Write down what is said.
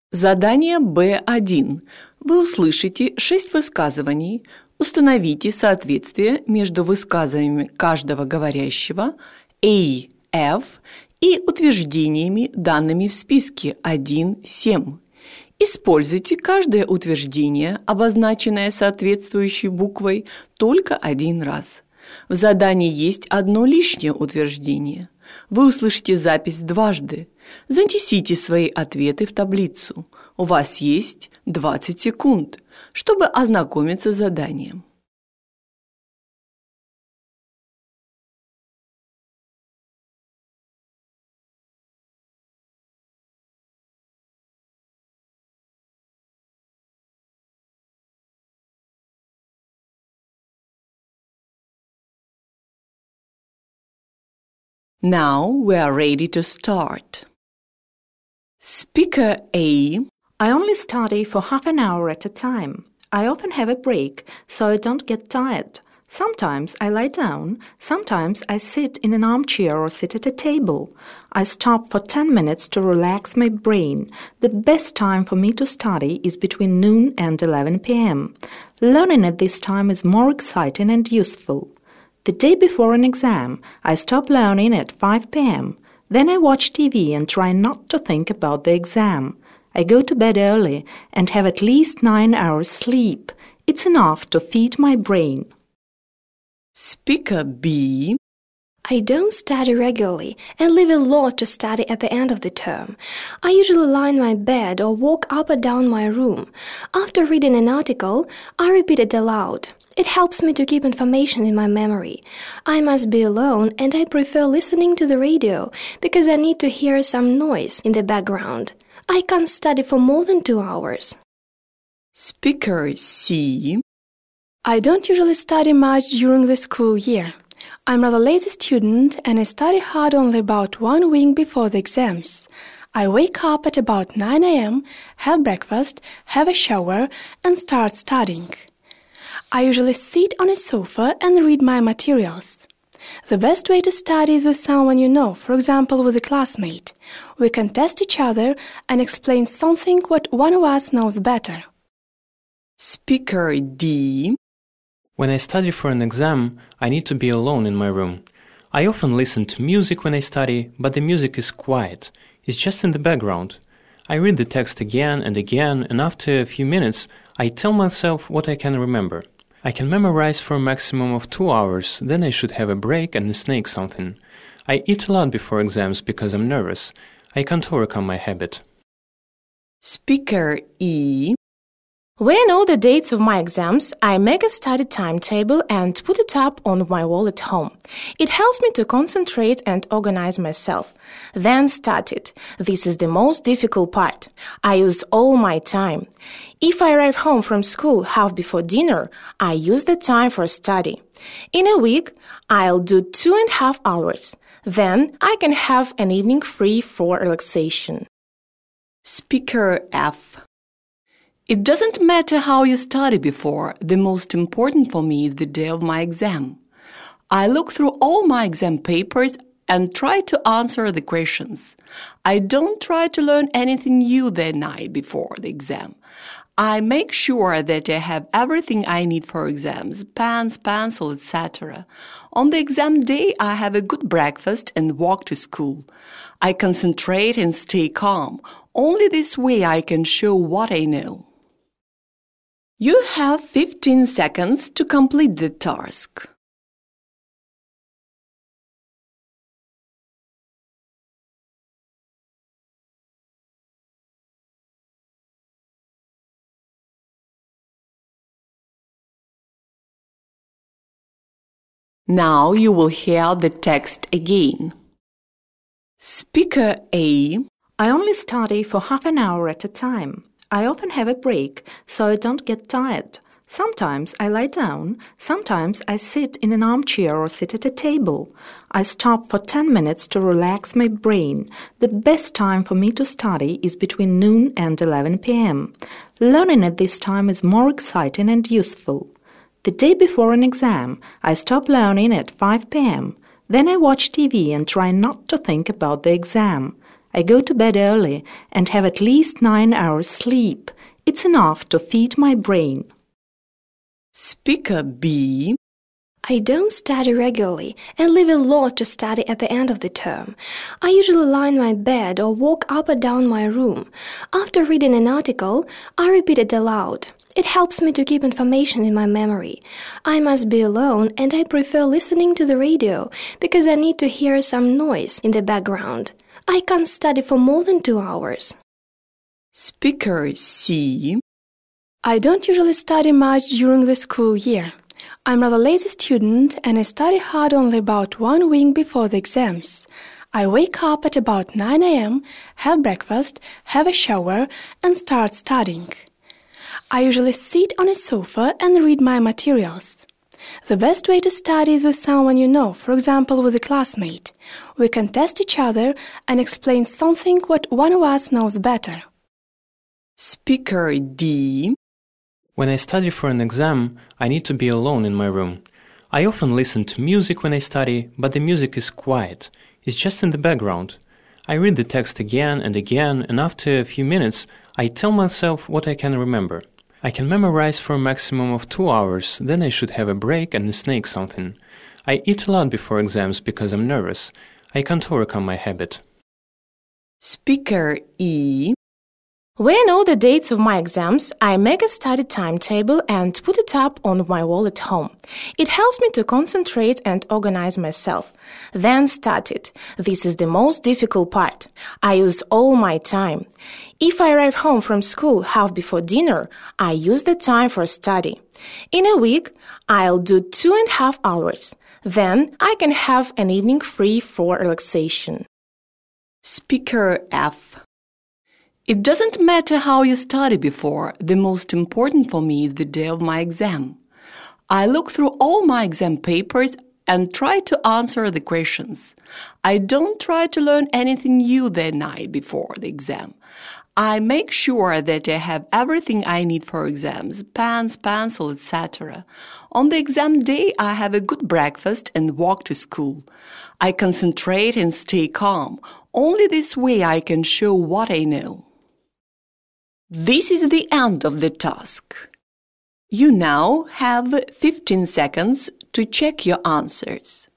Задание Б1. Вы услышите 6 высказываний. Установите соответствие между высказываниями каждого говорящего A, F и утверждениями, данными в списке 1-7. Используйте каждое утверждение, обозначенное соответствующей буквой, только один раз. В задании есть одно лишнее утверждение. Вы услышите запись дважды. Занесите свои ответы в таблицу. У вас есть 20 секунд, чтобы ознакомиться с заданием. Now we are ready to start. Speaker A. I only study for half an hour at a time. I often have a break, so I don't get tired. Sometimes I lie down, sometimes I sit in an armchair or sit at a table. I stop for 10 minutes to relax my brain. The best time for me to study is between noon and 11 p.m. Learning at this time is more exciting and useful. The day before an exam, I stop learning at 5 p.m. Then I watch TV and try not to think about the exam. I go to bed early and have at least 9 hours sleep. It's enough to feed my brain. Speaker B. I don't study regularly and leave a lot to study at the end of the term. I usually lie in my bed or walk up or down my room. After reading an article, I repeat it aloud. It helps me to keep information in my memory. I must be alone and I prefer listening to the radio because I need to hear some noise in the background. I can't study for more than 2 hours. Speaker C. I don't usually study much during the school year. I'm a rather lazy student and I study hard only about 1 week before the exams. I wake up at about 9 a.m., have breakfast, have a shower, and start studying. I usually sit on a sofa and read my materials. The best way to study is with someone you know, for example, with a classmate. We can test each other and explain something what one of us knows better. Speaker D. When I study for an exam, I need to be alone in my room. I often listen to music when I study, but the music is quiet. It's just in the background. I read the text again and again, and after a few minutes, I tell myself what I can remember. I can memorize for a maximum of 2 hours, then I should have a break and snake something. I eat a lot before exams because I'm nervous. I can't overcome my habit. Speaker E. When I know the dates of my exams, I make a study timetable and put it up on my wall at home. It helps me to concentrate and organize myself. Then start it. This is the most difficult part. I use all my time. If I arrive home from school half before dinner, I use the time for study. In a week, I'll do 2.5 hours. Then I can have an evening free for relaxation. Speaker F. It doesn't matter how you study before. The most important for me is the day of my exam. I look through all my exam papers and try to answer the questions. I don't try to learn anything new the night before the exam. I make sure that I have everything I need for exams, pens, pencil, etc. On the exam day, I have a good breakfast and walk to school. I concentrate and stay calm. Only this way I can show what I know. You have 15 seconds to complete the task. Now you will hear the text again. Speaker A. I only study for half an hour at a time. I often have a break, so I don't get tired. Sometimes I lie down, sometimes I sit in an armchair or sit at a table. I stop for 10 minutes to relax my brain. The best time for me to study is between noon and 11 p.m. Learning at this time is more exciting and useful. The day before an exam, I stop learning at 5 p.m. Then I watch TV and try not to think about the exam. I go to bed early and have at least 9 hours sleep. It's enough to feed my brain. Speaker B. I don't study regularly and leave a lot to study at the end of the term. I usually lie in my bed or walk up or down my room. After reading an article, I repeat it aloud. It helps me to keep information in my memory. I must be alone and I prefer listening to the radio because I need to hear some noise in the background. I can't study for more than 2 hours. Speaker C. I don't usually study much during the school year. I'm a rather lazy student and I study hard only about 1 week before the exams. I wake up at about 9 a.m., have breakfast, have a shower, and start studying. I usually sit on a sofa and read my materials. The best way to study is with someone you know, for example with a classmate. We can test each other and explain something what one of us knows better. Speaker D. When I study for an exam, I need to be alone in my room. I often listen to music when I study, but the music is quiet. It's just in the background. I read the text again and again, and after a few minutes, I tell myself what I can remember. I can memorize for a maximum of 2 hours, then I should have a break and snake something. I eat a lot before exams because I'm nervous. I can't overcome my habit. Speaker E. When I know the dates of my exams, I make a study timetable and put it up on my wall at home. It helps me to concentrate and organize myself. Then start it. This is the most difficult part. I use all my time. If I arrive home from school half before dinner, I use the time for study. In a week, I'll do 2.5 hours. Then I can have an evening free for relaxation. Speaker F. It doesn't matter how you study before. The most important for me is the day of my exam. I look through all my exam papers and try to answer the questions. I don't try to learn anything new the night before the exam. I make sure that I have everything I need for exams, pens, pencil, etc. On the exam day, I have a good breakfast and walk to school. I concentrate and stay calm. Only this way I can show what I know. This is the end of the task. You now have 15 seconds to check your answers.